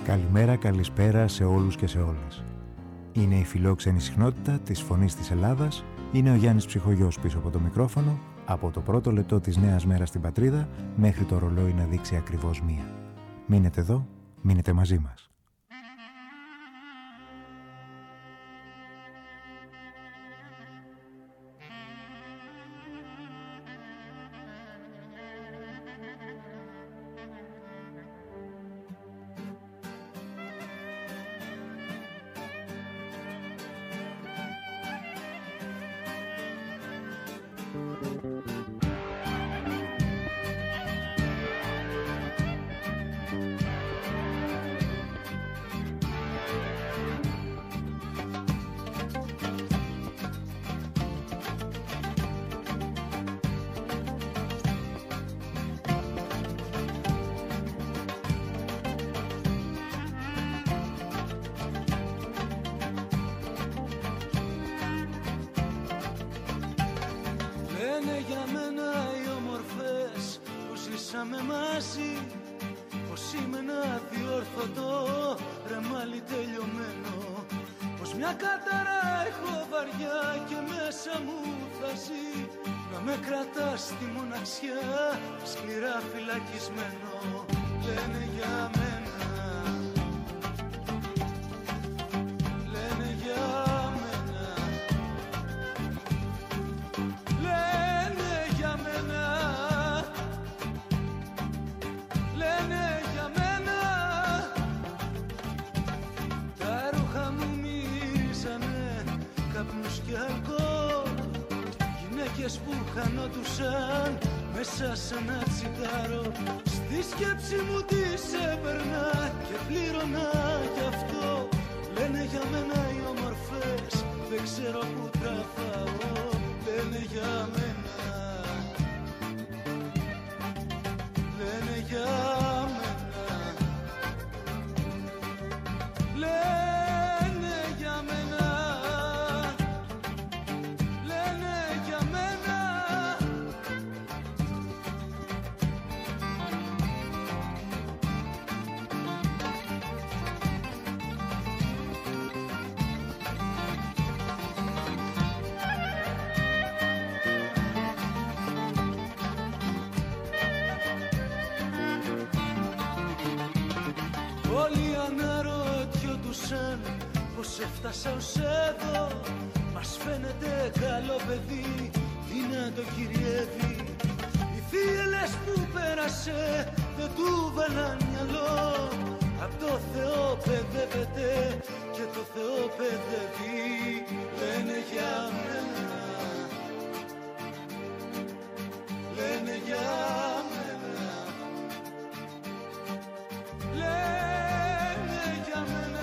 Καλημέρα, καλησπέρα σε όλους και σε όλες. Είναι η φιλόξενη συχνότητα της Φωνής της Ελλάδας. Είναι ο Γιάννης Ψυχογιός πίσω από το μικρόφωνο, από το πρώτο λεπτό της νέας μέρας στην πατρίδα μέχρι το ρολόι να δείξει ακριβώς 1. Μείνετε εδώ, μείνετε μαζί μας. Πως έφτασα ως εδώ, μας φαίνεται καλό παιδί, τι να το κυριεύει. Οι θύελες που πέρασε δεν του βάλαν μυαλό, απ' το Θεό παιδεύεται και το Θεό παιδεύει. Λένε για μένα, λένε για μένα, λένε για μένα.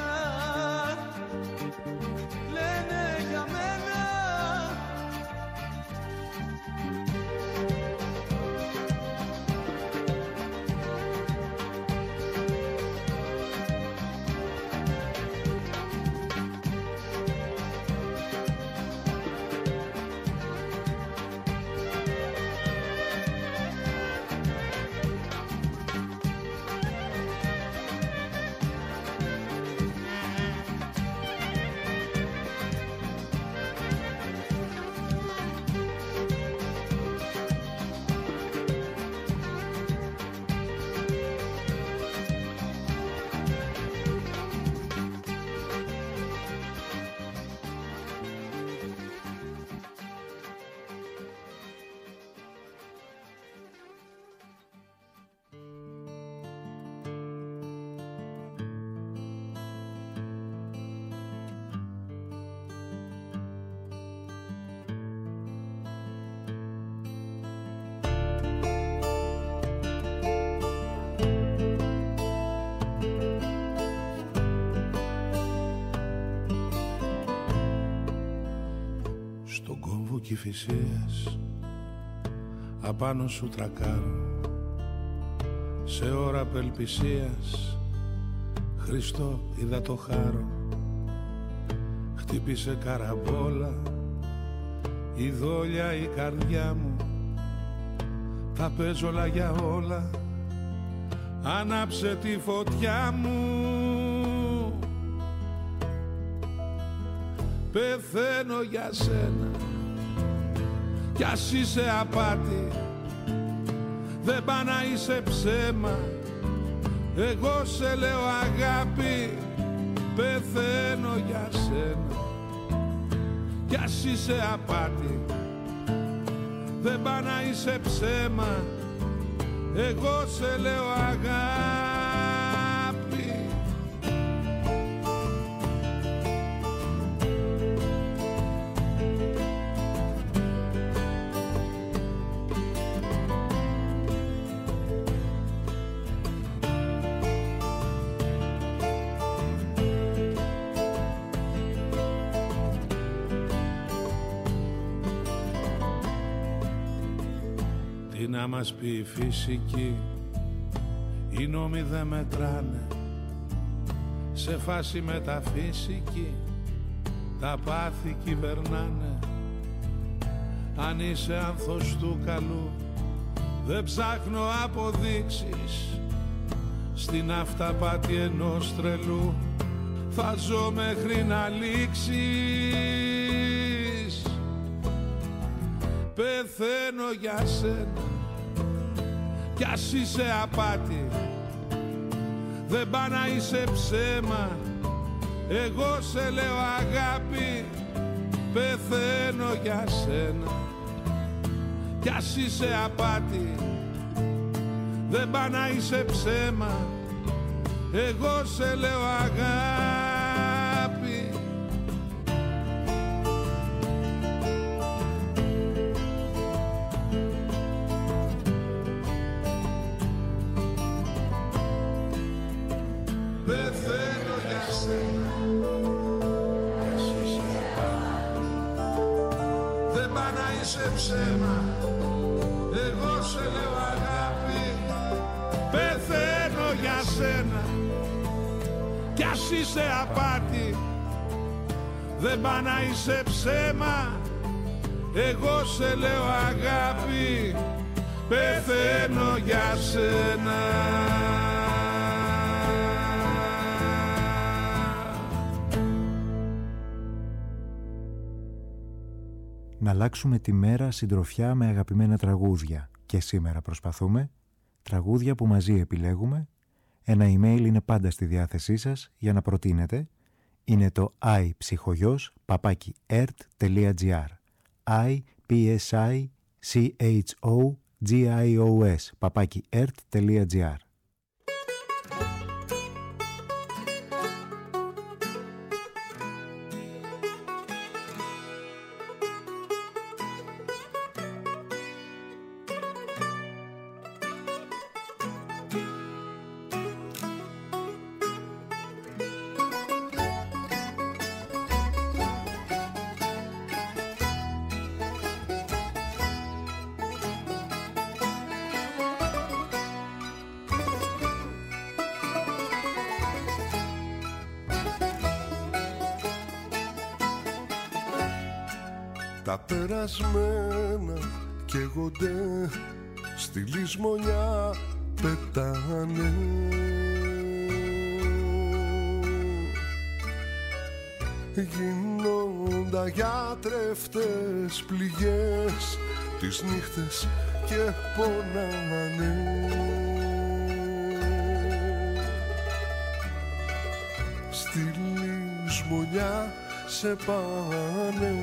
Κηφισίας απάνω σου τρακάρω, σε ώρα απελπισίας Χριστό είδα το χάρο. Χτύπησε καραμπόλα η δόλια η καρδιά μου, τα παίζω όλα για όλα, άναψε τη φωτιά μου. πεθαίνω για σένα. Κι ας είσαι απάτη, δεν πά να είσαι ψέμα. Εγώ σε λέω αγάπη, πεθαίνω για σένα. Κι ας είσαι απάτη, δεν πά να είσαι ψέμα. Εγώ σε λέω αγάπη. Τι να μας πει η φυσική, οι νόμοι δεν μετράνε. Σε φάση μεταφυσική τα πάθη κυβερνάνε. Αν είσαι άνθος του καλού, δεν ψάχνω αποδείξεις. Στην αυταπάτη ενός τρελού θα ζω μέχρι να λήξεις. Πεθαίνω για σένα κι ας είσαι απάτη, δεν πά να είσαι ψέμα. Εγώ σε λέω αγάπη, πεθαίνω για σένα. Κι ας είσαι απάτη, δεν πά να είσαι ψέμα. Εγώ σε λέω αγάπη. Πεθαίνω για σένα, δεν πά να είσαι ψέμα. Εγώ σε λέω αγάπη, πεθαίνω για σένα. Κι ας είσαι απάτη, δεν πά να είσαι ψέμα. Εγώ σε λέω αγάπη, πεθαίνω για σένα. Να αλλάξουμε τη μέρα συντροφιά με αγαπημένα τραγούδια. Και σήμερα προσπαθούμε. Τραγούδια που μαζί επιλέγουμε. Ένα email είναι πάντα στη διάθεσή σας για να προτείνετε. Είναι το ipsychogos@ert.gr ipsychogos@ert.gr. Τα περασμένα καίγονται, στη λησμονιά πετάνε. Γίνοντα γιατρευτές πληγές τις νύχτες και πονάνε. Στη λησμονιά σε πάνε.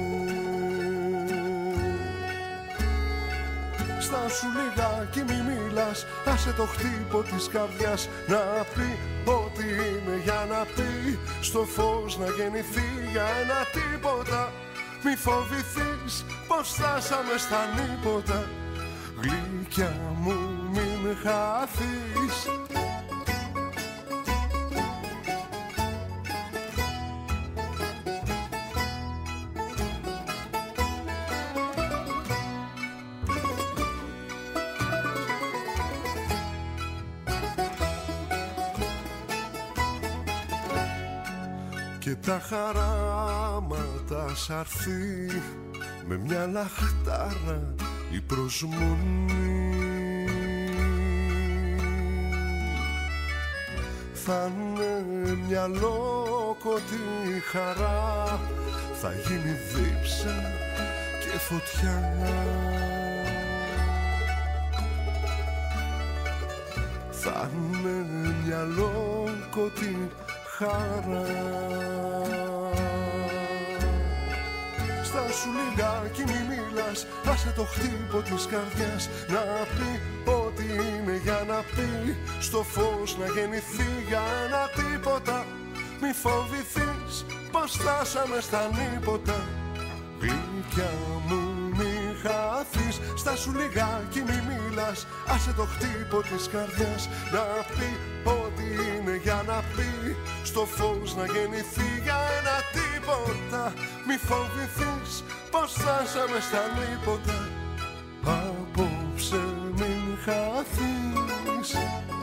Στάσου λιγάκι μη μιλάς, άσε το χτύπο της καρδιάς να πει ότι είναι για να πει, στο φως να γεννηθεί για ένα τίποτα. Μη φοβηθείς πως φτάσαμε στα νύποτα, γλυκιά μου μην χαθείς. Και τα χαράματα σ' αρθεί με μια λαχτάρα η προσμονή. Θα είναι μια τη χαρά θα γίνει δίψα και φωτιά. Θα είναι μια λόκοτη χαρά. Στάσου λιγάκι μη μιλάς, άσε το χτύπο της καρδιάς να πει ό,τι είναι για να πει, στο φως να γεννηθεί για ένα τίποτα. Μη φοβηθείς πως φτάσαμε στα νύποτα, γλυκιά μου μη χαθείς. Στάσου λιγάκι μη μιλάς, άσε το χτύπο της καρδιάς να πει ό,τι είναι για να πει, στο φως να γεννηθεί για ένα τίποτα. Μη φοβηθείς πως φτάσαμε στα νύποτα, απόψε μην χαθείς.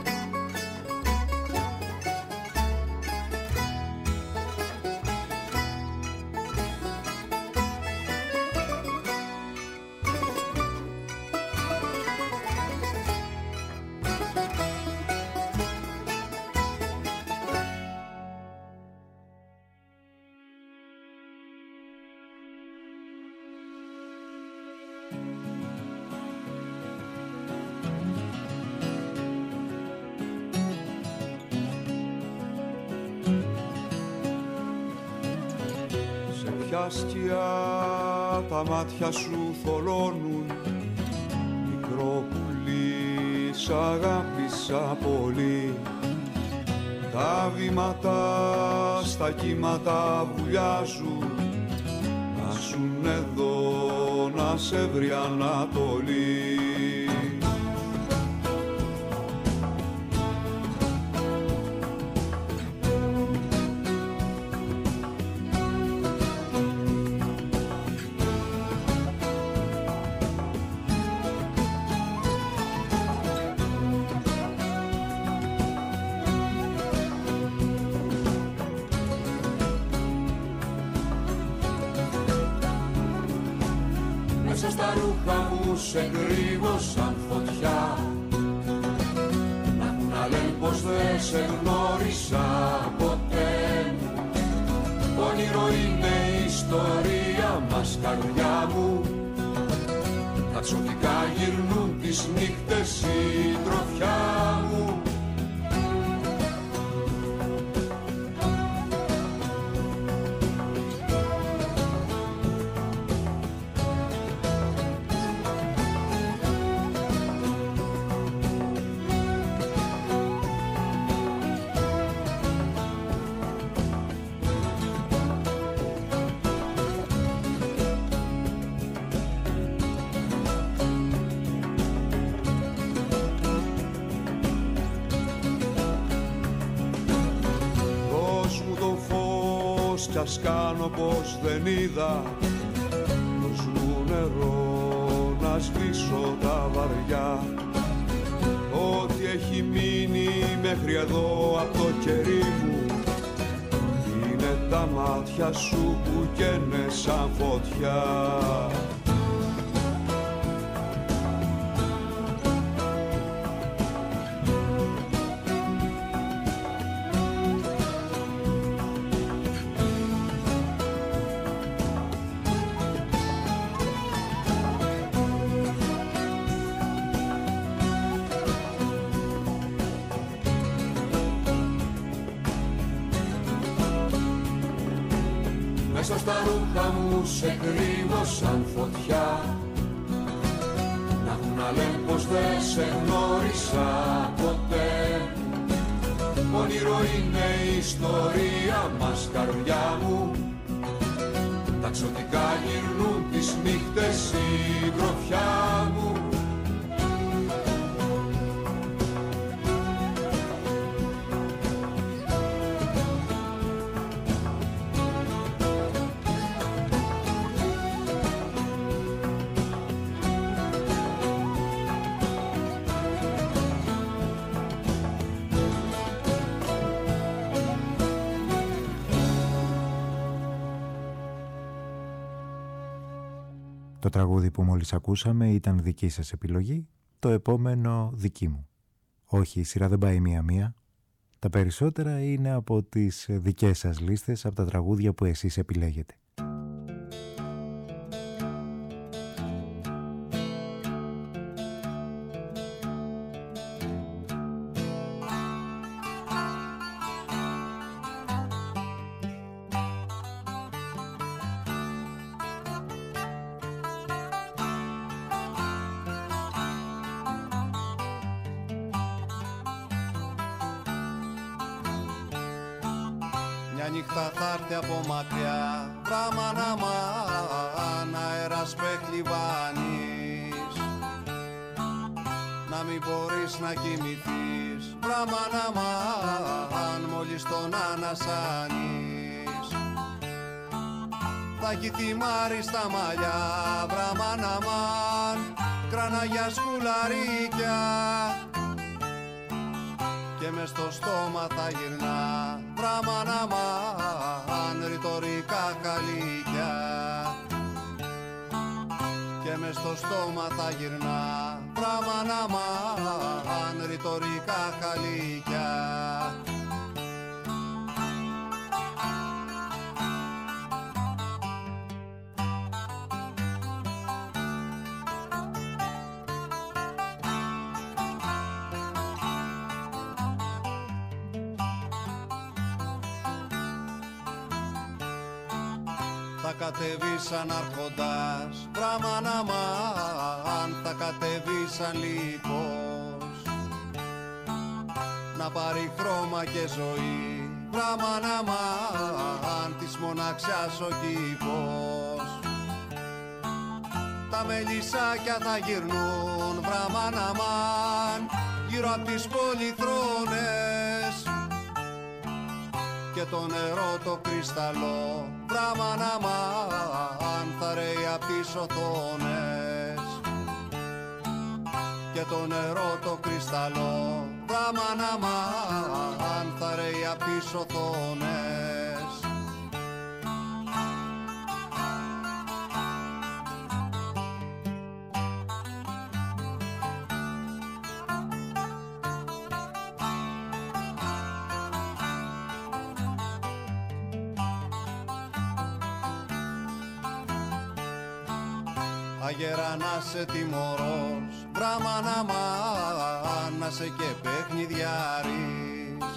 Σκιά τα μάτια σου θολώνουν, μικρό πουλί σ' αγάπησα πολύ. Τα βήματα στα κύματα βουλιάζουν, να σουν εδώ να σε βρει Ανατολή. Σε κρύβω σαν φωτιά, να μου να λένε πως δεν σε γνώρισα ποτέ μου. Όνειρο είναι η ιστορία μας καρδιά μου, τα τσοτικά γυρνούν τις νύχτες συντροφιά μου. Κι ας κάνω πως δεν είδα, δώσ' μου νερό να σβήσω τα βαριά. Ό,τι έχει μείνει μέχρι εδώ από το κερί μου είναι τα μάτια σου που καίνε σαν φωτιά. Μέσα στα ρούχα μου σε κρύβω σαν φωτιά, να έχουν να λένε πως δεν σε γνώρισα ποτέ. Όνειρο είναι η ιστορία μας καρδιά μου, τα ξωτικά γυρνούν τις νύχτες συντροφιά μου. Το τραγούδι που μόλις ακούσαμε ήταν δική σας επιλογή, το επόμενο δική μου. Όχι, η σειρά δεν πάει μία-μία. Τα περισσότερα είναι από τις δικές σας λίστες, από τα τραγούδια που εσείς επιλέγετε. Νύχτα θα έρθει από μακριά, βραμαναμάν, αέρας πεχλιβάνεις. Να μην μπορείς να κοιμηθείς, βραμαναμάν, μόλις τον ανασάνεις. Θα έχει θυμάρει στα μαλλιά, βραμαναμάν, κράνα για σκουλαρίκια. Και μες στο στόμα θα γυρνά, βραμαναμάν, ρητορικά καλύκια. Και μες στο στόμα θα γυρνά, βραμαναμάν, ρητορικά καλύκια. Θα κατεβεί σαν αρχοντάς, βραμαναμάν, θα κατεβεί σαν λύκος. Να πάρει χρώμα και ζωή, βραμαναμάν, της μοναξιάς ο κήπος. Τα μελισσάκια θα γυρνούν, βραμαναμάν, γύρω απ' τις πολυθρόνες. Και το νερό το κρυσταλλό, βραμαναμάν, θα ρέει απ' τις οθόνες. Και το νερό το κρυσταλλό, βραμαναμάν, θα ρέει απ' τις οθόνες. Αγέρα να σε τιμωρός, βραμαναμάν, να σε και παιχνιδιάρης.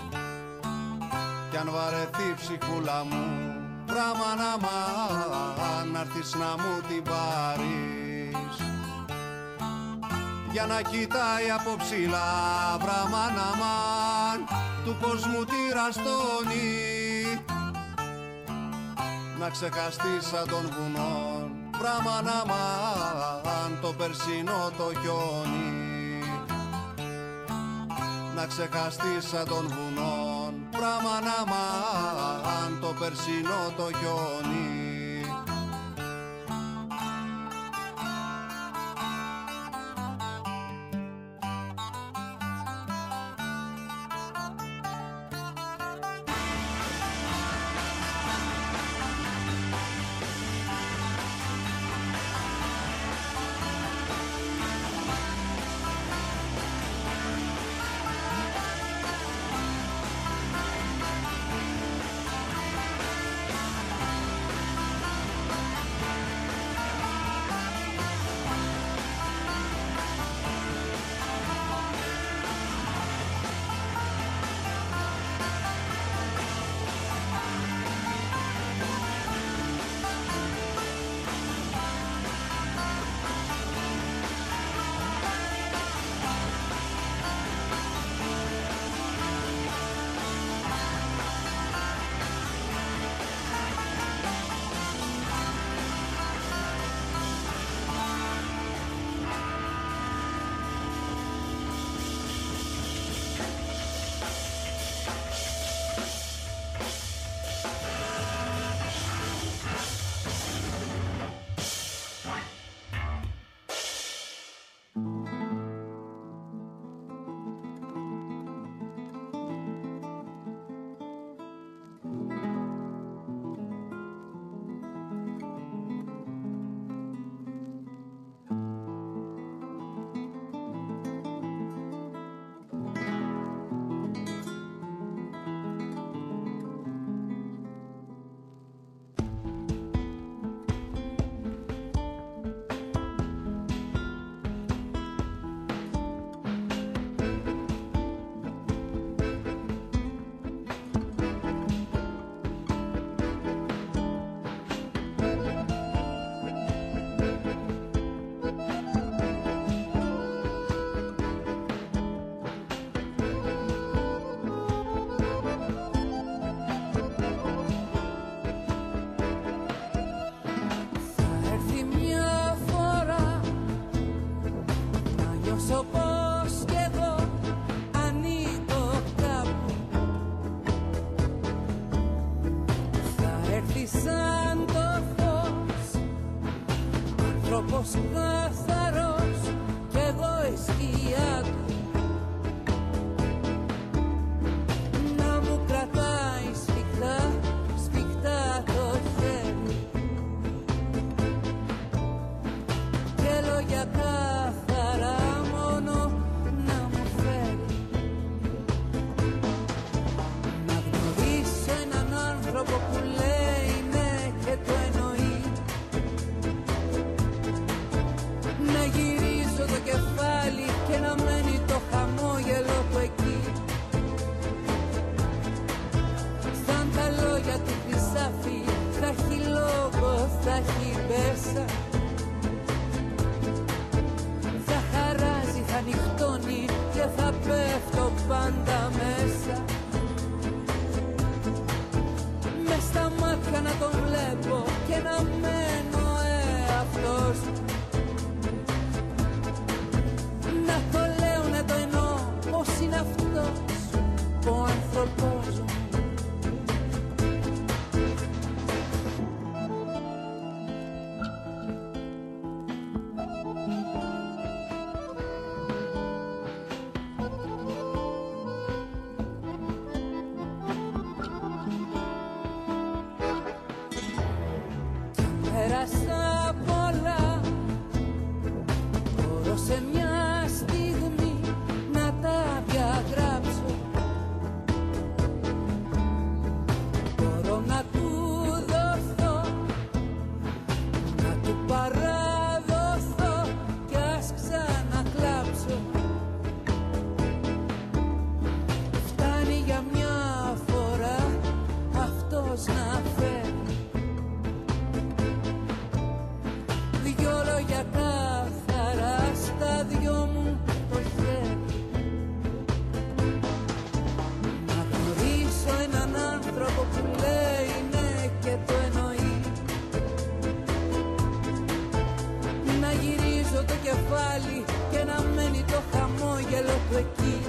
Κι αν βαρεθεί ψυχούλα μου, βραμαναμάν, να'ρθεις να μου την πάρεις. Για να κοιτάει από ψηλά, βραμαναμάν, του κόσμου τη ραστόνη. Να ξεχαστείς σαν των βουνών, βραμαναμάν, το περσινό το χιόνι. Να ξεχαστείς σαν των βουνών, βραμαναμάν, το περσινό το χιόνι. πως καθαρός κι εγώ η σκιά του να μου κρατάει σφιχτά, σφιχτά το χέρι και λόγια καθαρά μόνο να μου φέρει. Να γνωρίσω έναν άνθρωπο που λέει ναι και το εννοεί, να γυρίσω το κεφάλι και να μένει το χαμόγελο του εκεί. Σαν τα λόγια του χρυσάφι, θα έχει λόγο, θα έχει μπέσα, θα χαράζει, θα νυχτώνει και θα πέφτω πάντα μέσα. Μες στα μάτια να τον βλέπω και να μένω αυτός. Να το λέω, να το εννοώ, πως είναι αυτός ο άνθρωπος μου. Πέρασα πολλά, μπορώ σε μια στιγμή να τα διαγράψω. Μπορώ να του δοθώ, να του παραδοθώ κι ας ξανακλάψω. Φτάνει για μια φορά αυτός να φέρει δυο λόγια καθαρά στα δυο μου το χέρι. Να γνωρίσω έναν άνθρωπο που λέει ναι και το εννοεί, να γυρίζω το κεφάλι και να μένει το χαμόγελο του εκεί.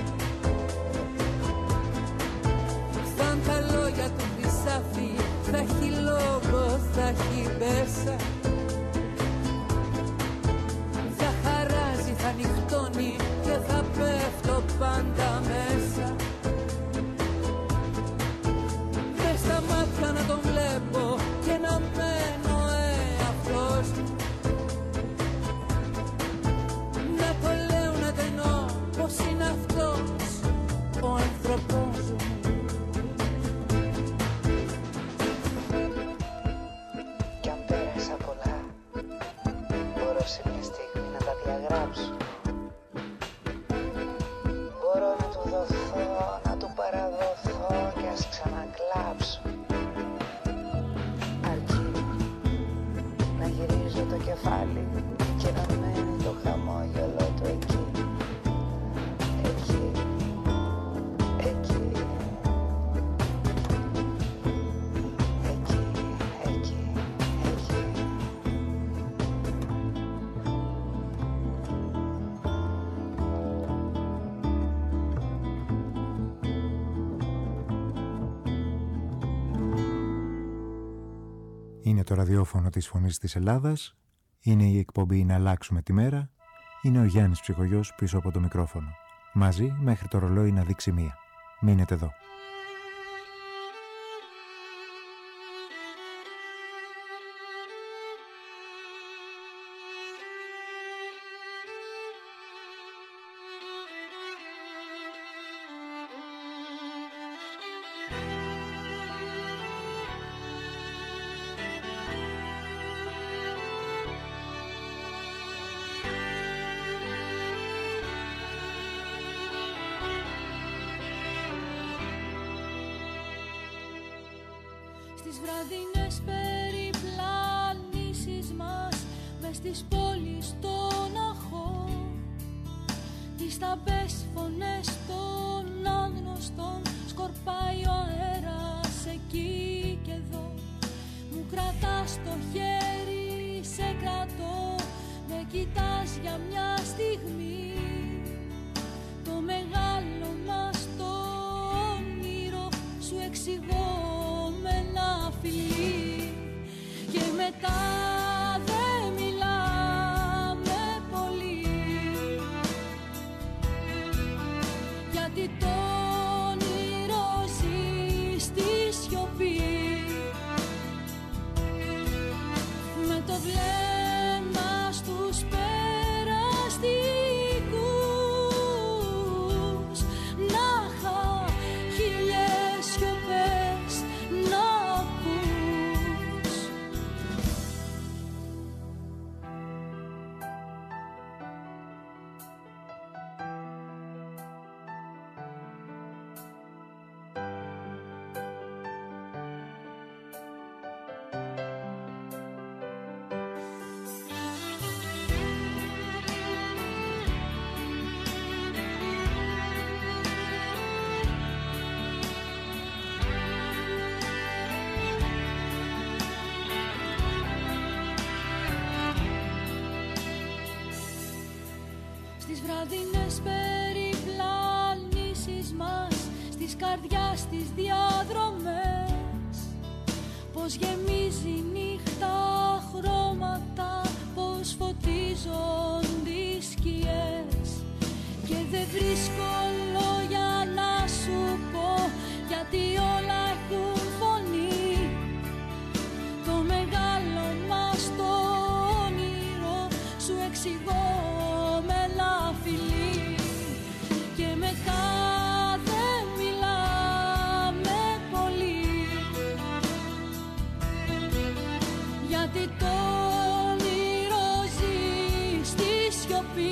Σαν τα λόγια του χρυσάφι, θα έχει λόγο, θα έχει μπέσα, θα χαράζει, θα νυχτώνει και θα πέφτω πάντα μέσα. Μες στα μάτια να τον βλέπω και να μένω αυτός. Να το λέω, να το εννοώ, πως είναι αυτός ο άνθρωπος μου. Κι αν πέρασα πολλά, μπορώ σε μια στιγμή να τα διαγράψω. Μπορώ να του δοθώ, να του παραδοθώ και ας ξανακλάψω. Αρκεί να γυρίζω το κεφάλι και να μένει το χαμόγελο του εκεί. Εκεί, εκεί, εκεί, εκεί, εκεί. Είναι το ραδιόφωνο της Φωνής της Ελλάδας, είναι η εκπομπή «Να αλλάξουμε τη μέρα», είναι ο Γιάννης Ψυχογιός πίσω από το μικρόφωνο. Μαζί μέχρι το ρολόι να δείξει μία. Μείνετε εδώ. Στις βραδινές περιπλανήσεις μας, μες στις πόλεις των αχών, τις ταμπές φωνές των άγνωστων, σκορπάει ο αέρας εκεί και εδώ. Μου κρατάς το χέρι, σε κρατώ, με κοιτάς για μια στιγμή. Το μεγάλο μας το όνειρο σου εξηγώ με ένα φιλί. Και μετά δεν μιλάς βραδινές περιπλανήσεις μας, στις καρδιάς τις διαδρομές. Πως γεμίζει νύχτα χρώματα, πως φωτίζονται οι σκιές. Και δεν βρίσκω λόγια να σου πω, γιατί όλα έχουν φωνή. Το μεγάλο μας το όνειρο σου εξηγώ με λαφιλί. Και μετά δεν μιλάμε πολύ, γιατί το όνειρο ζει στη σιωπή.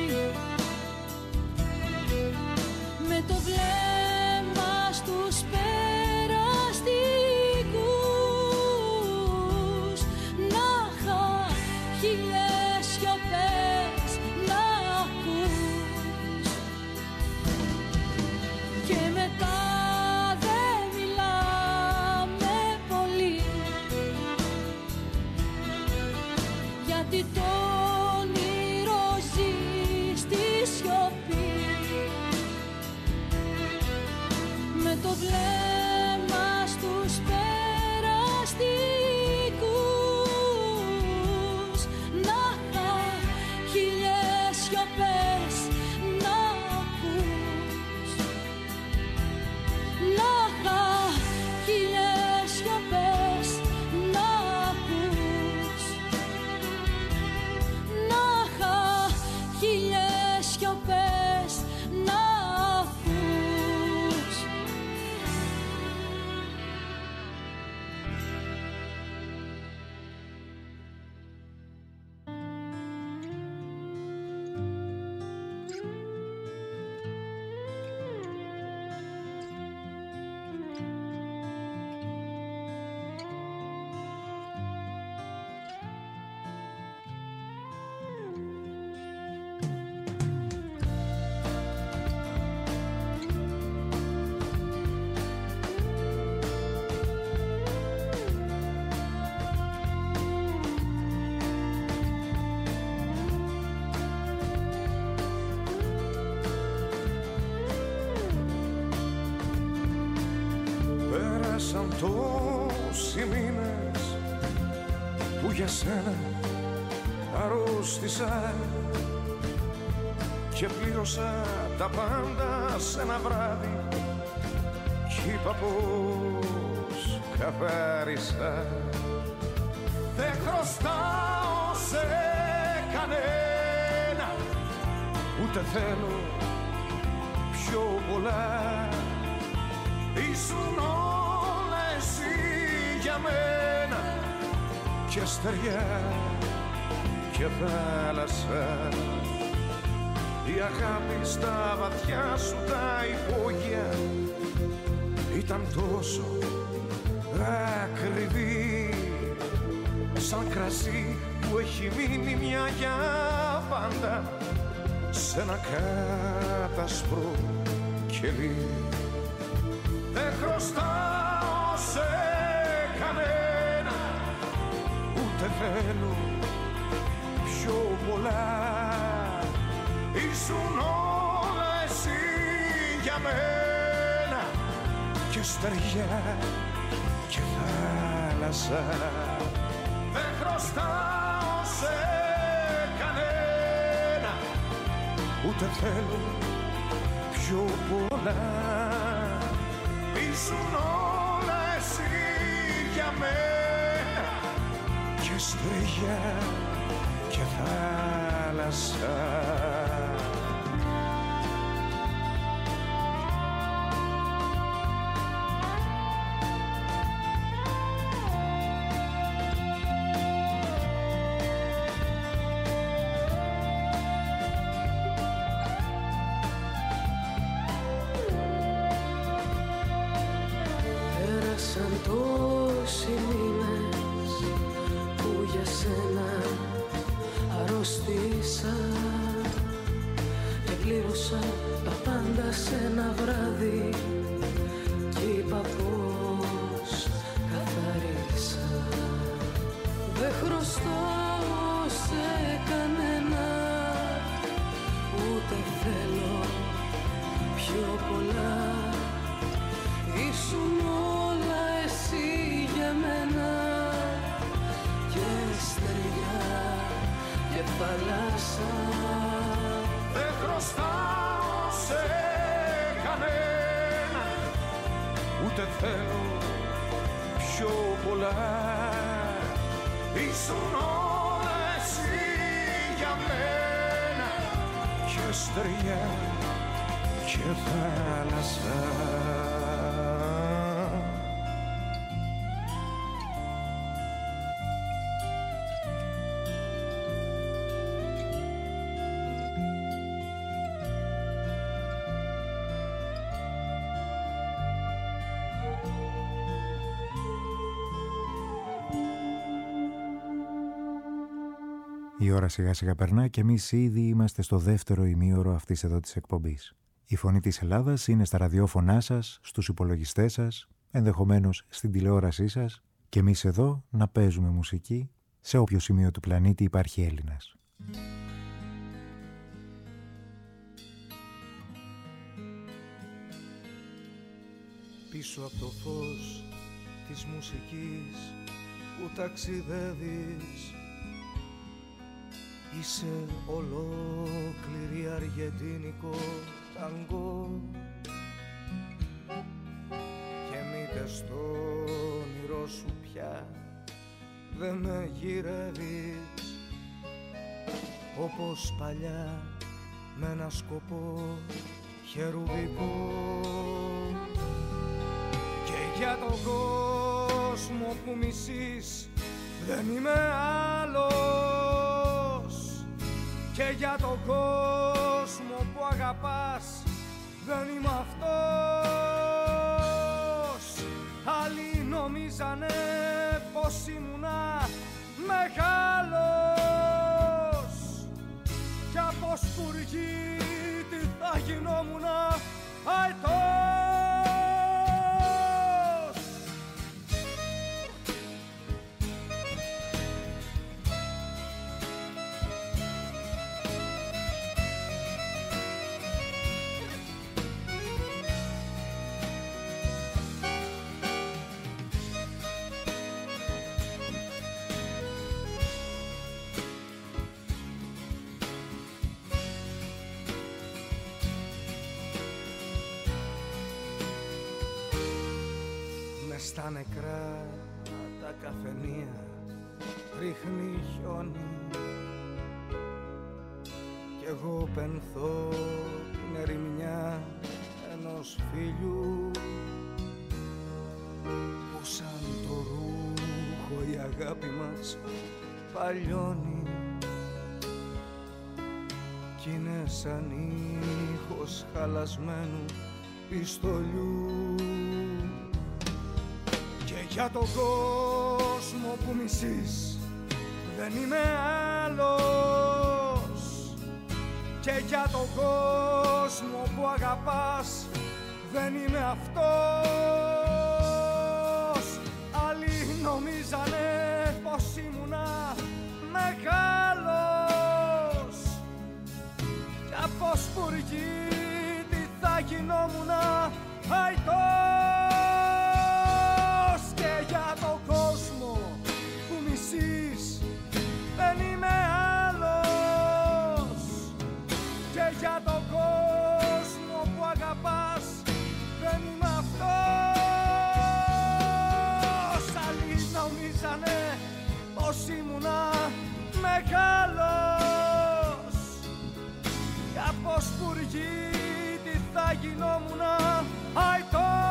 Με το βλέμμα στους περαστικούς, να είχα χίλιες σιωπές να ακούς. Και μετά δεν μιλάμε πολύ, γιατί το όνειρο ζει στη σιωπή. Με το βλέμμα στους περαστικούς, να είχα χίλιες σιωπές να ακούς. Να είχα χίλιες σιωπές να ακούς. Να είχα χίλιες σιωπές να ακούς. Πέρασαν τόσοι μήνες που για σένα αρρώστησα και πλήρωσα τα πάντα σε ένα βράδυ κι είπα πως καθάρισα. Δεν χρωστάω σε κανένα, ούτε θέλω πιο πολλά. Ήσουν όλα εσύ για μένα, και στεριά και θάλασσα. Η αγάπη στα βαθιά σου τα υπόγεια ήταν τόσο ακριβή, σαν κρασί που έχει μείνει μια για πάντα σε ένα κάτασπρο κελί. Δεν χρωστάω σε κανένα, ούτε θέλω πιο πολλά. Ήσουν όλα εσύ για μένα, και στεριά και θάλασσα. Δεν χρωστάω σε κανένα, ούτε θέλω πιο πολλά. Ήσουν όλα εσύ για μένα, και στεριά και θάλασσα. Πέρασαν τόσοι μήνες που για σένα αρρώστησα θάλασσα. Δεν χρωστάω σε κανένα, ούτε θέλω πιο πολλά. Ήσουν όλα εσύ για μένα, και στεριά και θάλασσα. Η ώρα σιγά σιγά περνά και εμείς ήδη είμαστε στο δεύτερο ημίωρο αυτής εδώ της εκπομπής. Η φωνή της Ελλάδας είναι στα ραδιόφωνά σας, στους υπολογιστές σας, ενδεχομένως στην τηλεόρασή σας, και εμείς εδώ να παίζουμε μουσική σε όποιο σημείο του πλανήτη υπάρχει Έλληνας. Πίσω από το φως της μουσικής που ταξιδεύεις, είσαι ολόκληρη αργεντίνικο ταγκό, και μήτε στο όνειρό σου πια δεν με γυρεύεις, όπως παλιά με ένα σκοπό χερουβικό. Και για τον κόσμο που μισείς δεν είμαι άλλος, και για τον κόσμο που αγαπάς δεν είμαι αυτός. Άλλοι νομίζανε πως ήμουνα μεγάλος, κι από σπουργίτη θα γινόμουνα αετός. Στα νεκρά τα καφενεία ρίχνει χιόνι, κι εγώ πενθώ την ερημιά ενός φίλου, που σαν το ρούχο η αγάπη μας παλιώνει, κι είναι σαν ήχος χαλασμένου πιστολιού. Για τον κόσμο που μισείς δεν είμαι άλλος, και για τον κόσμο που αγαπάς δεν είμαι αυτός. Άλλοι νομίζανε πως ήμουνα μεγάλος, κι από σπουργίτη θα γινόμουνα αητός. Και για τον κόσμο που μισείς δεν είμαι άλλος, και για τον κόσμο που αγαπάς δεν είμαι αυτός. Άλλοι νομίζανε πως ήμουνα μεγάλος, κι από σπουργίτη θα γινόμουνα αητός.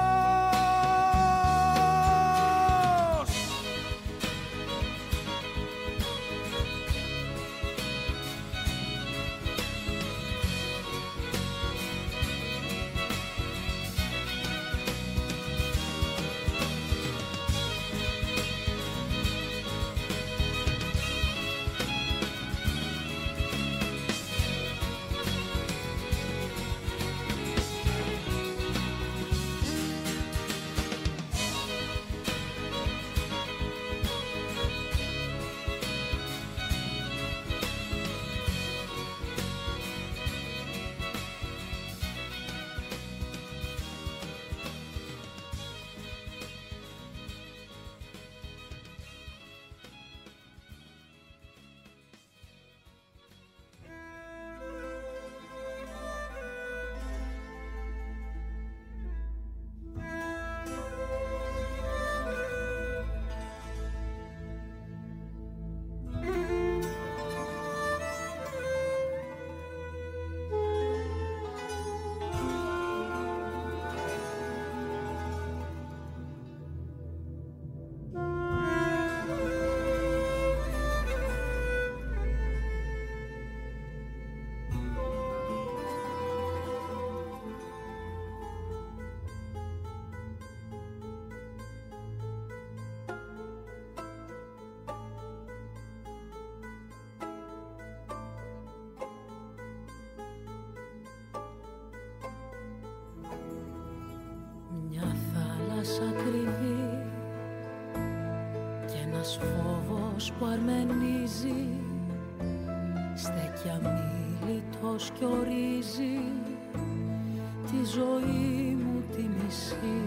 Ένας φόβος που αρμενίζει, στέκει αμίλητος κι ορίζει τη ζωή μου τη μισή.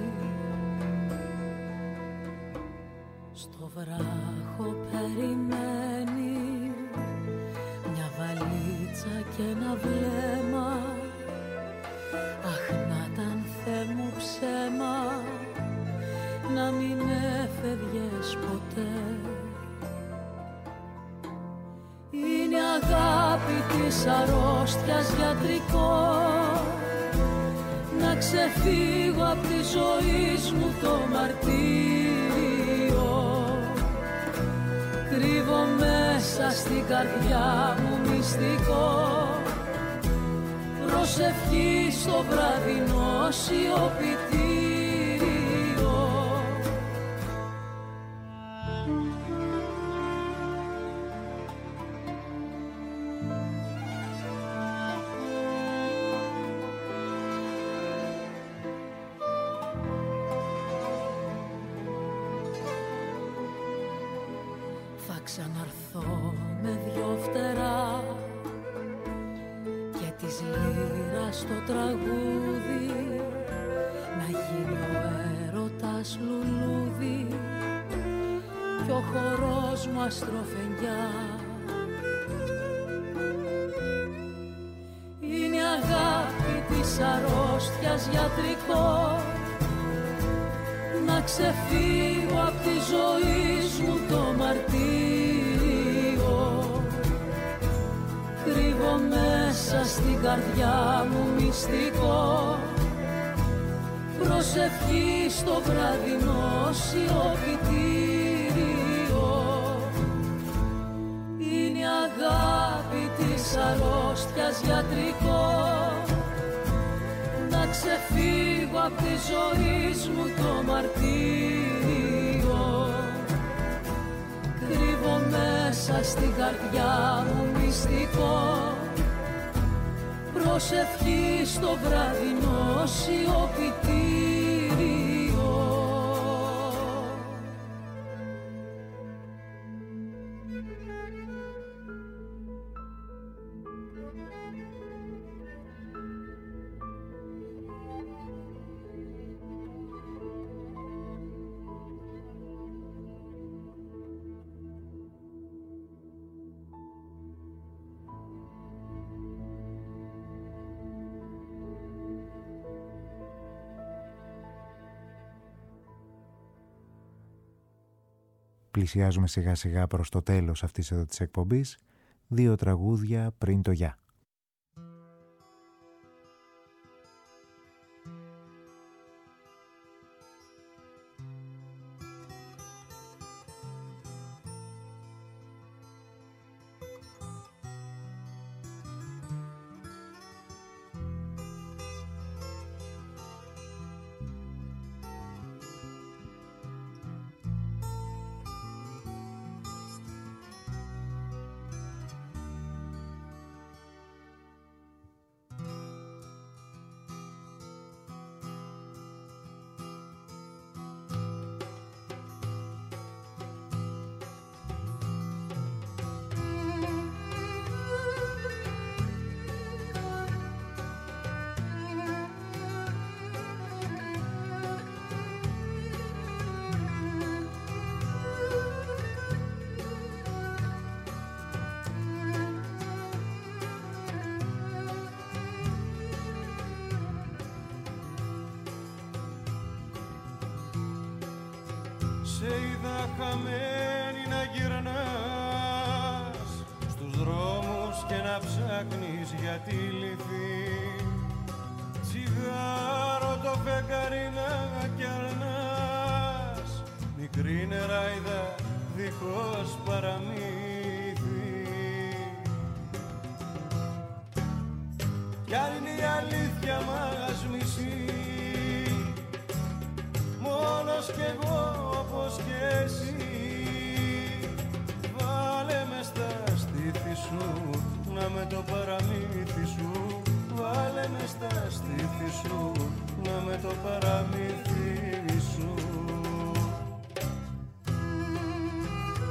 Στο βράχο περιμένει μια βαλίτσα και ένα βλέμμα. Αχ, να ήταν Θεέ μου ψέμα να μην έφευγες ποτέ. Είναι αγάπη της αρρώστιας γιατρικό να ξεφύγω απ' τη ζωή μου το μαρτύριο. Κρύβω μέσα στην καρδιά μου μυστικό, προσευχή στο βραδινό σιωπητήριο. Θα ξαναρθώ με δυο φτερά και της λύρας το τραγούδι, να γίνει ο έρωτας λουλούδι κι ο χορός μου αστροφενιά. Είναι αγάπη της αρρώστιας γιατρικό να ξεφύγω απ' τη ζωή μου το μαρτύριο. Κρύβω μέσα στην καρδιά μου μυστικό, προσευχή στο βραδινό σιωπητήριο. Είναι αγάπη της αρρώστιας γιατρικό να ξεφύγω απ' τη ζωή μου το μαρτύριο. Κρύβω μέσα στην καρδιά μου μυστικό, προσευχή στο βραδινό σιωπητήριο. Πλησιάζουμε σιγά σιγά προς το τέλος αυτής εδώ της εκπομπής. 2 τραγούδια πριν το γεια. Σε είδα χαμένη να γυρνάς στους δρόμους και να ψάχνεις για τη λυθή. Τσιγάρο το φεγγάρι να κερνάς, μικρή νεράιδα δίχως παραμύθι. Κι αν είναι η αλήθεια μας μισή, μόνος κι εγώ όπως και εσύ, βάλε με στα στήθη σου, να με το παραμύθι σου. Βάλε με στα στήθη σου, να με το παραμύθι σου.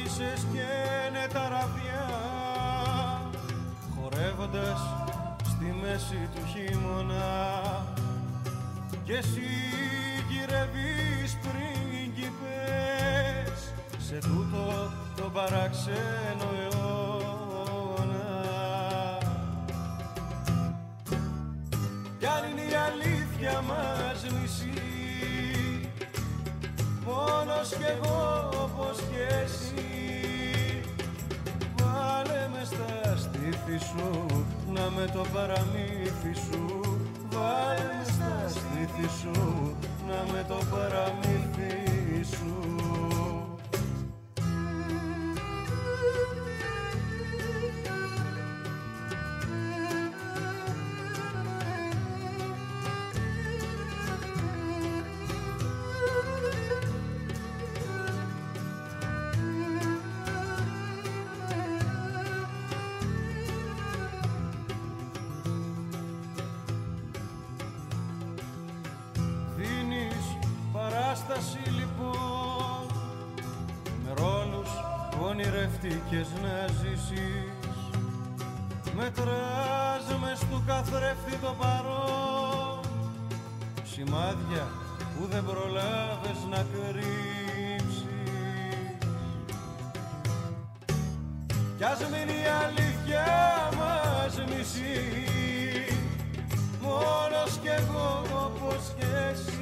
αφίσες καίνε τα ραβδιά, χορεύοντας στη μέση του χειμώνα, κι εσύ γυρεύεις πρίγκιπες σε τούτο το παράξενο αιώνα. Κι αν είναι η αλήθεια μας μισή, μόνος κι εγώ όπως κι εσύ, βάλε με στα στήθη σου, να με το παραμύθι σου, βάλε με στα στήθη σου, να με το παραμύθι σου. Λοιπόν, με ρόλους που ονειρευτήκες να ζήσεις, μετράς μες του καθρέφτη το παρόν, σημάδια που δεν προλάβες να κρύψεις. Κι ας μείνει η αλήθεια μας μισή, μόνος κι εγώ όπως κι εσύ,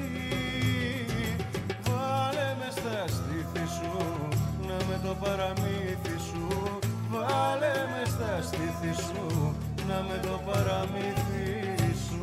στα στήθη σου, να με το παραμύθι σου, βάλε με στα στήθη σου, να με το παραμύθι σου.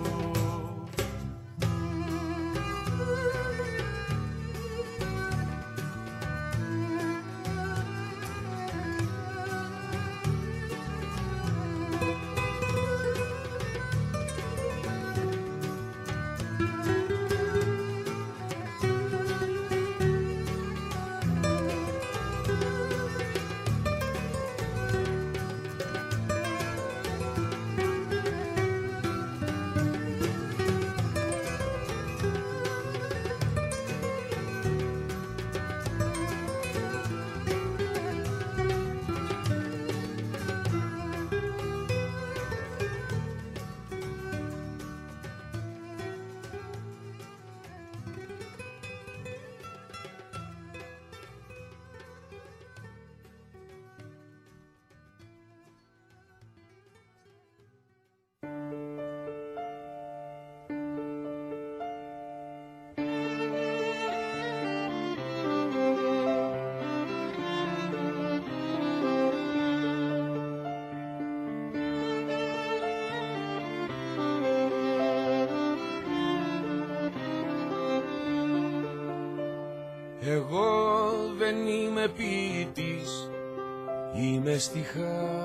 Εγώ δεν είμαι ποιητής, είμαι στιχάκι.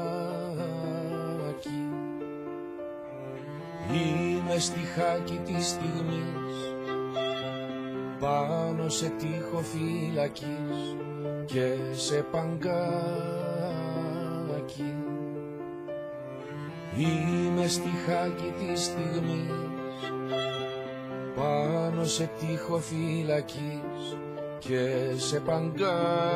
Είμαι στιχάκι της στιγμής, πάνω σε τοίχο φυλακής και σε παγκάκι. Είμαι στιχάκι της στιγμής, πάνω σε τοίχο φυλακής και σε παγκάκι.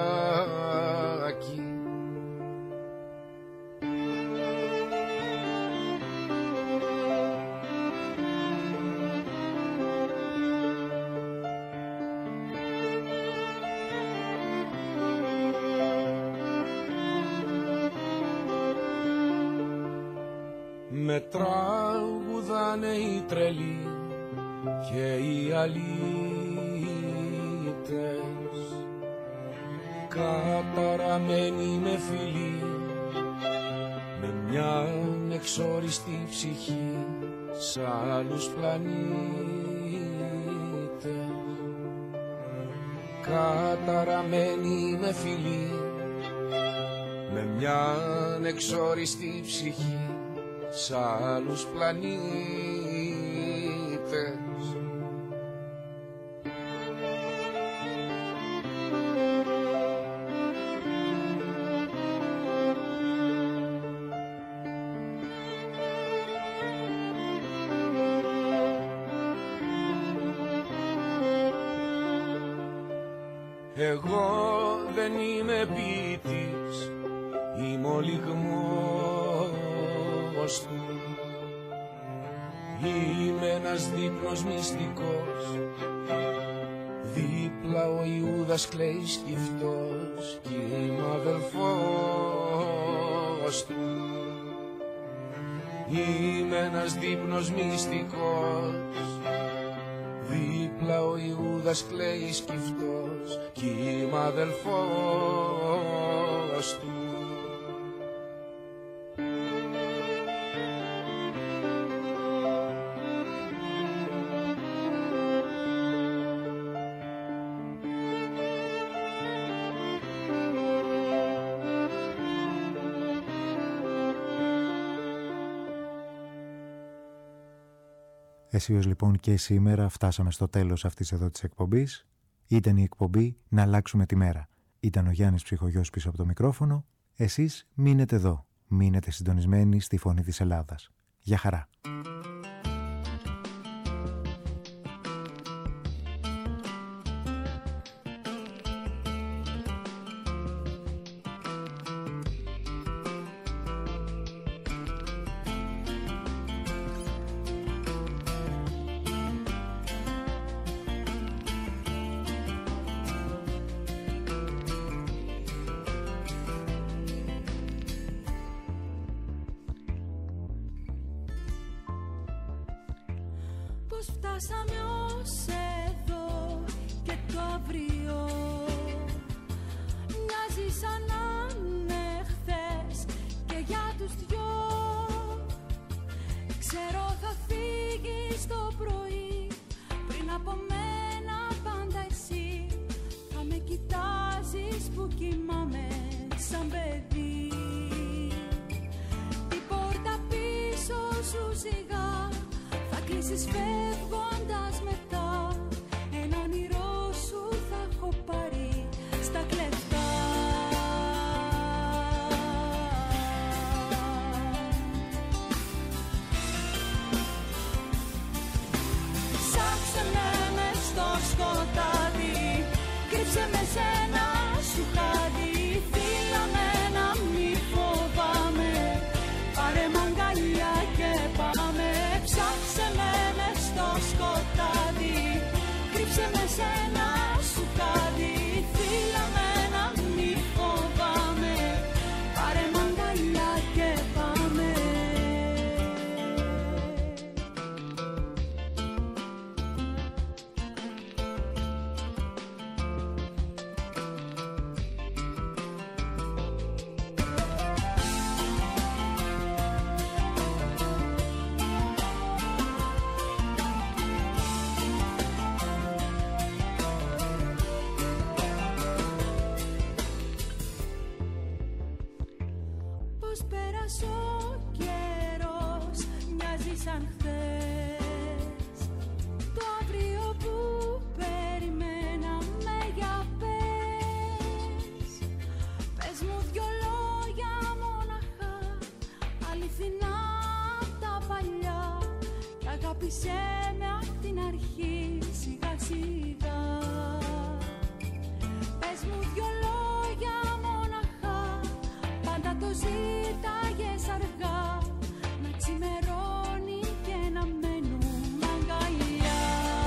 Με τραγουδάνε οι τρελοί και οι αλήτες, καταραμένοι με φιλί, με μια εξόριστη ψυχή σ' άλλους πλανήτες. Καταραμένοι με φιλί, με μια εξόριστη ψυχή σ' άλλους πλανήτες. Εγώ δεν δεν είμαι ποιητής, είμαι ο λιγμός του. Είμαι ένας δείπνος μυστικός, δίπλα ο Ιούδας κλαίει σκυφτός κι είμαι αδελφός του. Είμαι ένας δείπνος μυστικός, δίπλα ο Ιούδας κλαίει σκυφτός κι είμαι αδελφός του. Εσείς λοιπόν και σήμερα φτάσαμε στο τέλος αυτής εδώ της εκπομπής. Ήταν η εκπομπή «Να αλλάξουμε τη μέρα». Ήταν ο Γιάννης Ψυχογιός πίσω από το μικρόφωνο. Εσείς μείνετε εδώ. Μείνετε συντονισμένοι στη Φωνή της Ελλάδας. Γεια χαρά. Φτάσαμε ως εδώ και το αύριο μοιάζει σαν να είναι χθες και για τους δυο. Ξέρω θα φύγεις το πρωί, πριν από μένα πάντα εσύ θα με κοιτάζεις που κοιμάμαι σαν παιδί. Την πόρτα πίσω σου σιγά θα κλείσεις φεύγοντας μετά. Ένα όνειρό σου θα έχω πάρει στα κλεφτά. Ψάξε με μες στο σκοτάδι, κρύψε με σ' ένα σου χάδι. Φίλα με να μη φοβάμαι, πάρε μ' αγκαλιά και πάμε. Ψάξε με μες στο σκοτάδι, κρύψε με σ' ένα σου χάδι. Φίλα με να μη φοβάμαι, πάρε μ' αγκαλιά και πάμε. Πώς πέρασε ο καιρός, μοιάζει σαν χθες. Το αύριο που περιμέναμε για πες. Πες μου δυο λόγια μοναχά, αληθινά απ' τα παλιά, κι αγάπησέ με απ' την αρχή σιγά σιγά. Πες μου δυο λόγια μοναχά, πάντα το ζήταγες αργά, να ξημερώνει και να μένουμε αγκαλιά.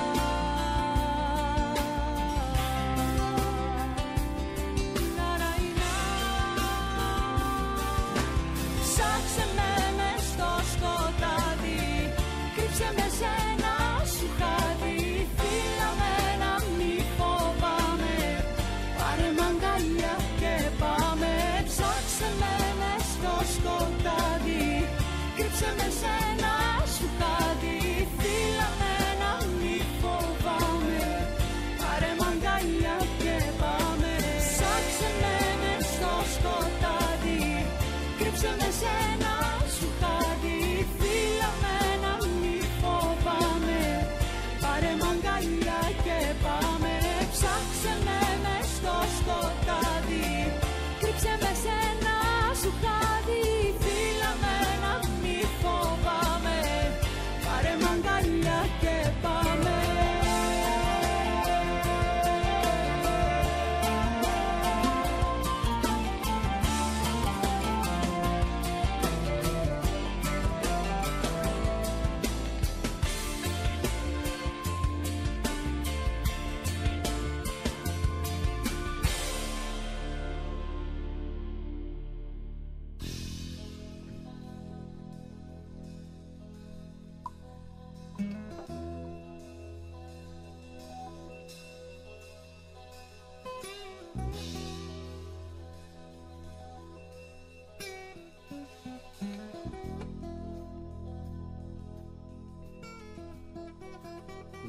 Ψάξε με μες στο σκοτάδι, κρύψε με σ' ένα σου χάδι. Φίλα με να μη φοβάμαι, πάρε μ' αγκαλιά.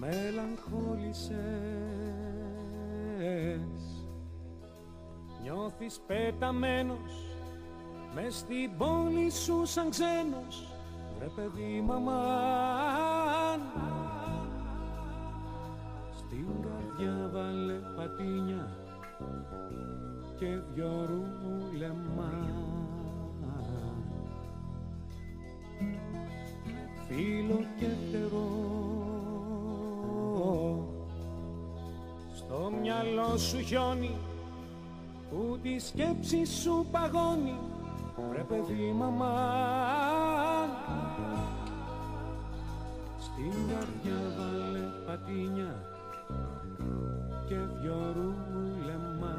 μελαγχόλησες, νιώθεις πεταμένος μες στην πόλη σου σαν ξένος, ρε παιδί μαμάν. Στην καρδιά βάλε πατίνια και δυο ρούλεμα, φίλο και φτερό, στο μυαλό σου χιόνι που τη σκέψη σου παγώνει, ρε παιδί μαμάν. Στην καρδιά βάλε πατίνια και δυο ρούλεμα.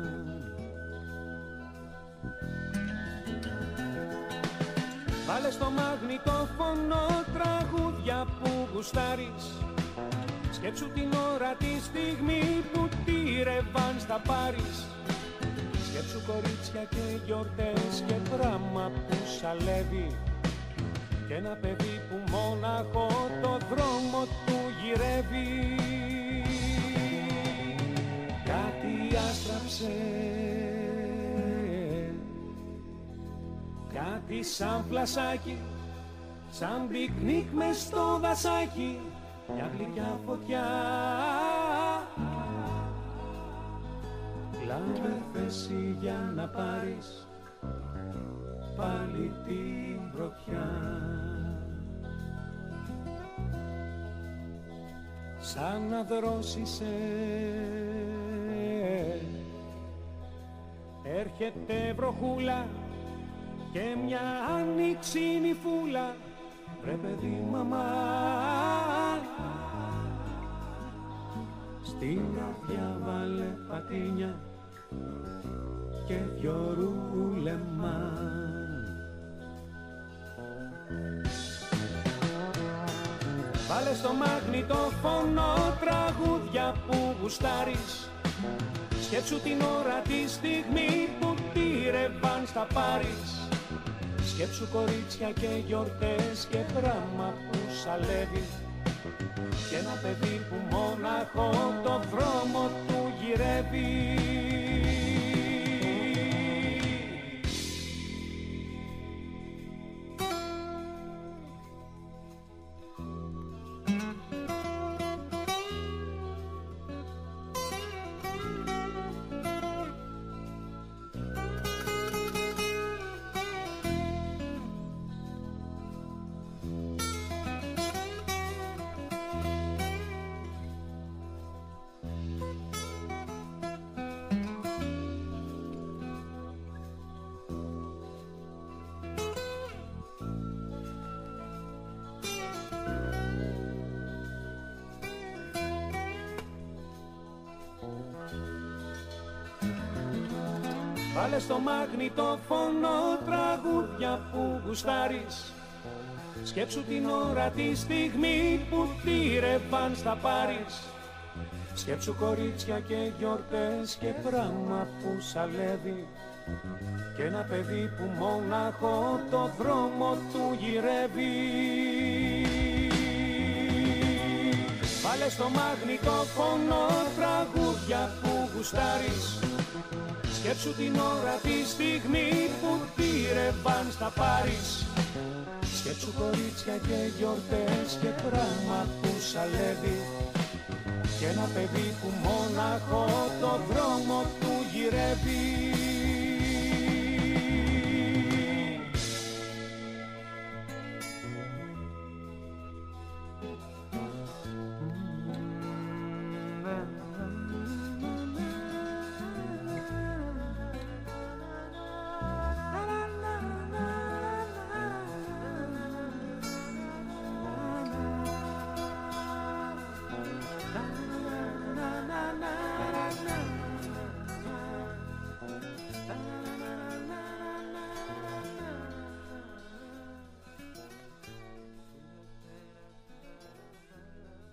Βάλε στο μαγνητόφωνο τραγούδια που γουστάρεις, σκέψου την ώρα τη στιγμή που τη ρεβάνς θα πάρεις. Σκέψου κορίτσια και γιορτές και πράμα που σαλεύει και ένα παιδί που μόναχο το δρόμο του γυρεύει. Κάτι άστραψε, κάτι σαν πλασάκι, σαν πικνίκ μες στο δασάκι, μια γλυκιά φωτιά. Λάμπε θέση για να πάρεις πάλι την πρωτιά. Σαν να δρόσισε έρχεται βροχούλα και μια άνοιξινη φούλα, ρε παιδί μαμά. Στην καρδιά βάλε πατίνια και δυο ρούλεμα. Βάλε στο μαγνητόφωνο τραγούδια που γουστάρεις, σκέψου την ώρα τη στιγμή που τη ρεβάνς θα πάρεις. Σκέψου κορίτσια και γιορτές και πράμα που σαλεύει και ένα παιδί που μόναχο το δρόμο του γυρεύει. Βάλε στο μαγνητόφωνο τραγούδια που γουστάρεις, σκέψου την ώρα τη στιγμή που τη ρεβάνς θα πάρεις. Σκέψου κορίτσια και γιορτές και πράμα που σαλεύει και ένα παιδί που μόναχο το δρόμο του γυρεύει. Βάλε στο μαγνητόφωνο τραγούδια που γουστάρεις, σκέψου την ώρα τη στιγμή που τη ρεβάνς θα πάρεις. Σκέψου κορίτσια και γιορτές και πράμα που σαλεύει και ένα παιδί που μόναχο το δρόμο του γυρεύει.